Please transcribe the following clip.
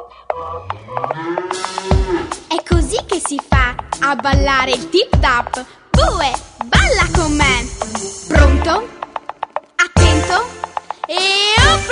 È così che si fa a ballare il tip tap. Bue, balla con me. Pronto? Attento? E op!